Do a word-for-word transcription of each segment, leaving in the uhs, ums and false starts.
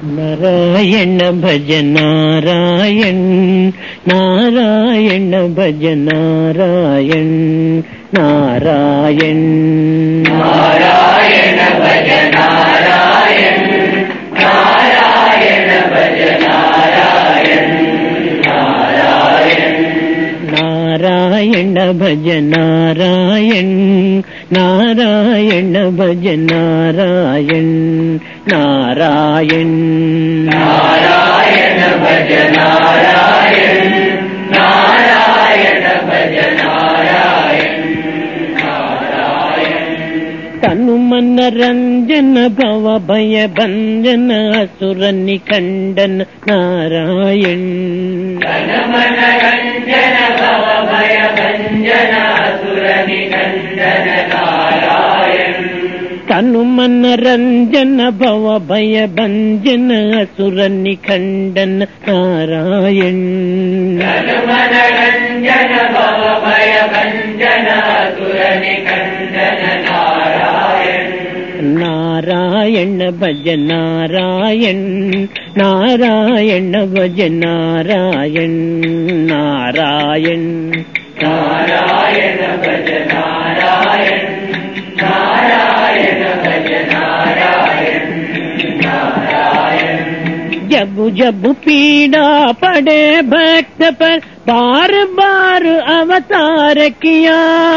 नारायण भज नारायण नारायण भज नारायण नारायण नारायण भज नारायण नारायण भज नारायण नारायण नारायण भज नारायण नारायण भज नारायण नारायण नारायण भज नारायण नारायण भज नारायण नारायण तनु मन रंजन भव भय भंजन असुर निखंडन नारायण तनु मन रंजन भव भय भंजन असुर निखंडन नारायण तनु मन रंजन भव भय भंजन असुर निखंडन नारायण तनु मन रंजन भव भय भंजन असुर निखंडन नारायण नारायण भज नारायण नारायण भज नारायण नारायण नारायण भज नारायण नारायण भज नारायण नारायण जब जब पीड़ा पड़े भक्त पर बार बार अवतार किया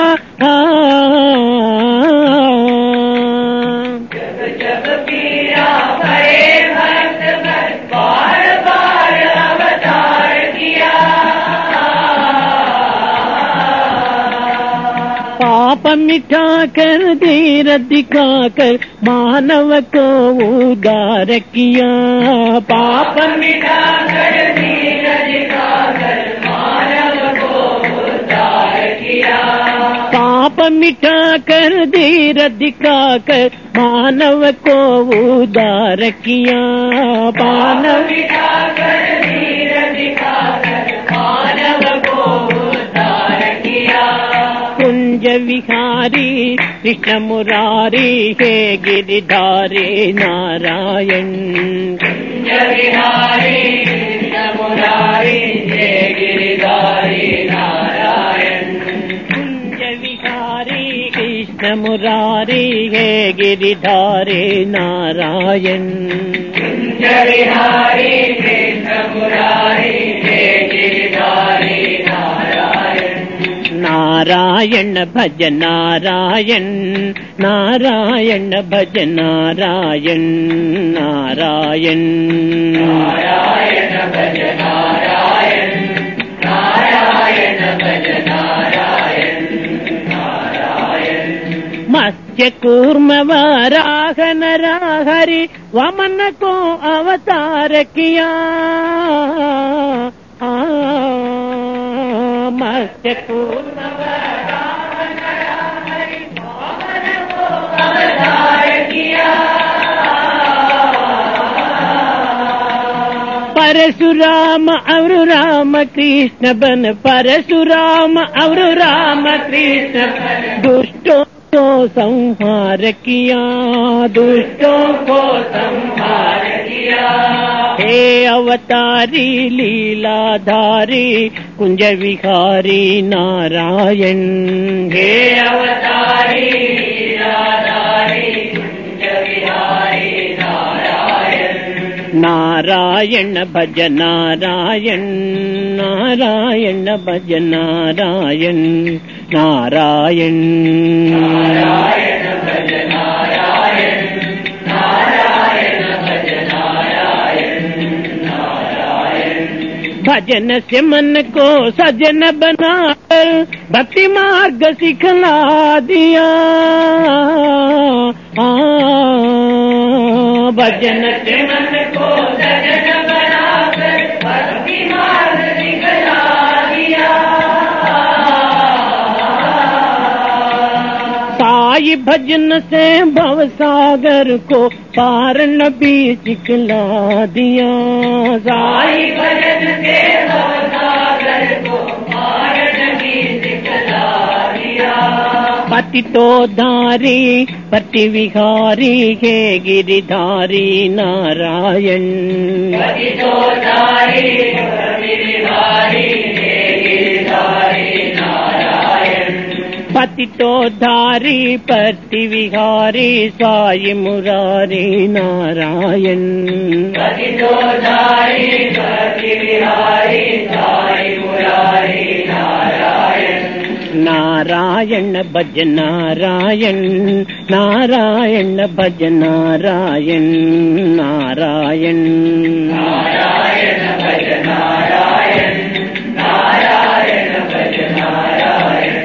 जब जब पीड़ा पड़े भक्त पर बार बार अवतार किया पाप मिटा कर धीर दिखा कर मानव को उदार किया पाप मिटा कर धीर दिखा कर मानव को उद्धार किया पाप मिटा कर धीर दिखा कर मानव को उदार किया मानव मिटा कर धीर दिखा कर मानव को उद्धार किया कुंज विहारी कृष्ण मुरारी हे गिरिधारी नारायण कुंज विहारी कृष्ण मुरारी हे गिरिधारी नारायण कुंज विहारी कृष्ण मुरारी हे गिरिधारी नारायण कुंज विहारी कृष्ण मुरारी हे गिरिधारी नारायण नारायण भज नारायण नारायण भज नारायण नारायण नारायण भज नारायण नारायण भज नारायण नारायण मत्स्य कूर्म वराह नरहरि वमन को अवतार किया मत्स्य कूर्म अवतार किया परशुराम और राम कृष्ण बन परशुराम और राम कृष्ण दुष्टों को संहार किया दुष्टों को संहार किया हे अवतारी लीलाधारी कुंज विहारी नारायण हे अवतारी लीलाधारी कुंज विहारी नारायण नारायण भज नारायण नारायण भज नारायण नारायण नारायण भज नारायण नारायण भज नारायण नारायण भजन से मन को सजन बनाकर भक्ति मार्ग सिखला दिया आ, भजन से मन को सजन बनाकर भक्ति मार्ग सिखला दिया साई भजन से भव सागर को पार नबी सिखला दिया साई भजन से भव सागर को पार नबी सिखला दिया पतितो धारी पति विहारी हे गिरिधारी नारायण पतितो धारी पति विहारी हे गिरिधारी नारायण पतितो धारी पति विहारी साई मुरारी नारायण पतितो धारी पति विहारी साई मुरारी नारायण नारायण भज नारायण नारायण भज नारायण नारायण नारायण भज नारायण नारायण भज नारायण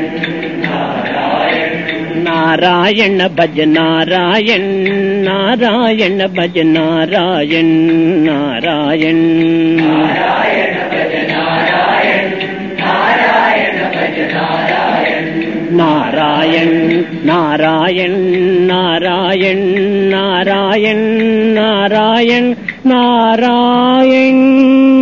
नारायण नारायण भज नारायण नारायण भज नारायण नारायण नारायण भज नारायण नारायण भज नारायण नारायण नारायण नारायण नारायण नारायण नारायण